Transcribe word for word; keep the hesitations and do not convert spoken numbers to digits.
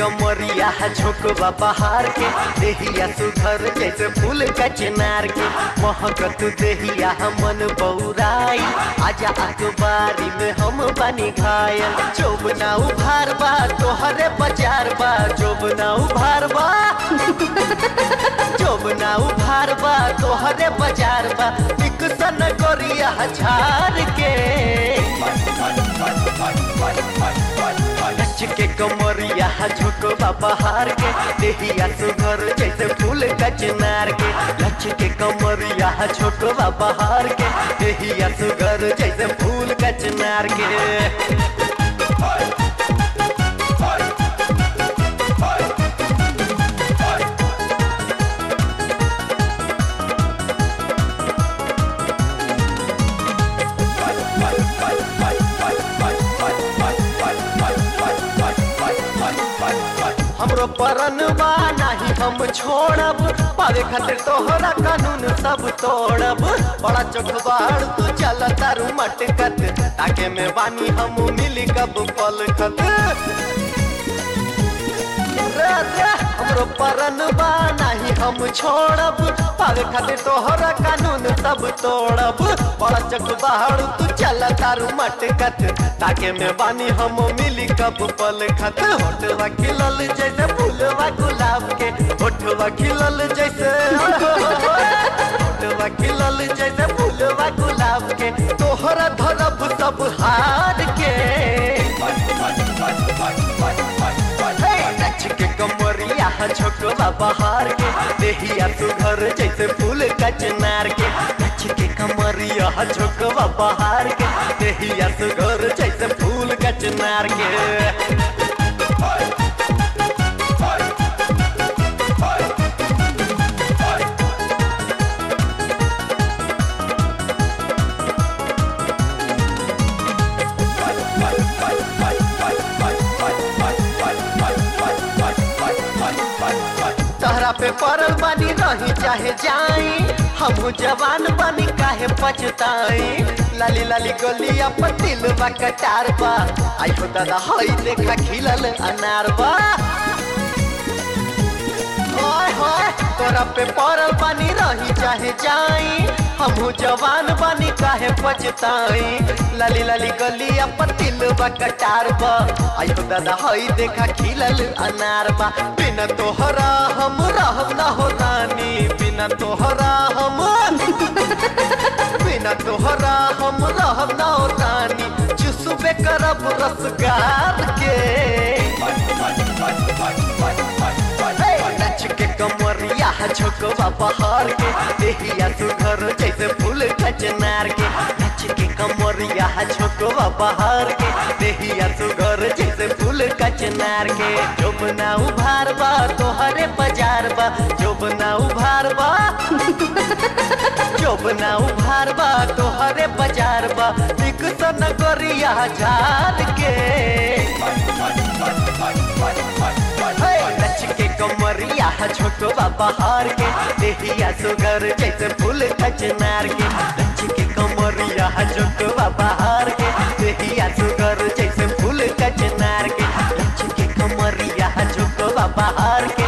कमरिया झोंकवा बहार के देहिया सुघर जैसे फूल का चिनार के महकत देहिया मन बौराई आजा अखबारी में हम बनी घायल चोबना उभार बा तोहरे बाजार बा चोबना उभार बा चोबना उभार बा तोहरे बाजार बा निकसन गोरिया झार के नच के कमरिया झोंकवा बहार के देहिया सुघर जैसे फूल का चिनार के नच के कमरिया झोंकवा बहार के देहिया सुघर जैसे फूल का चिनार के हमरो परनवा नहीं हम छोड़ब पावे खातिर तोहरा कानून सब तोड़ब बड़ा चोखबाड़ तू चल तारू मटकत ताके में बानी हम मिली कब पल खत हमरो परनवा नहीं हम छोड़ब पावे खातिर तोहरा कानून सब तोड़ब बड़ा चकबाड़ तू चल तारू मटकत ताके में बानी हम मिली कब पल खत होठवा खिलल जैसे फूलवा गुलाब के होठवा खिलल जैसे होठवा खिलल जैसे फूलवा गुलाब के तोहरा धरब सब हार के नच के कमरिया झोंकवा बहार के देहिया सुघर जैसे फूल का चिनार के नच के कमरिया झोंकवा बहार के देहिया सुघर जैसे फूल का चिनार के तहरा पे पड़ल बनी रही चाहे जाई हम जवान बनी काहे पछताई लाली लाली गलिया पर दिलवा कटार बा आई हो दादा हई देखा खिलल अनार बा ओए होए तोरा पे पड़ल बनी रही चाहे जाई हम जवान बनी काहे पछताई लाली लाली गलिया पर दिलवा कटार बा आई हो दादा हई देखा खिलल अनार बा बिना तोहरा हम रहब ना हो रानी बिना तोहरा हम बिना तोहरा हम रहब ना हो रानी चुसबे करब रसगार के नच के कमरिया झोंकवा बहार के देहिया सुघर जैसे फूल का चिनार के नच के कमरिया झोंकवा बहार के देहिया सुघर जैसे फूल का चिनार के जोबना उभार बा तोहरे बाजार बा जोबना उभार बा जोबना उभार बा तोहरे बाजार बा निकसन गोरिया झार के नच के कमरिया झोंकवा बहार के देहिया सुघर जैसे फूल का चिनार के नच के कमरिया झोंकवा बहार के देहिया सुघर जैसे फूल का चिनार के नच के कमरिया झोंकवा बहार के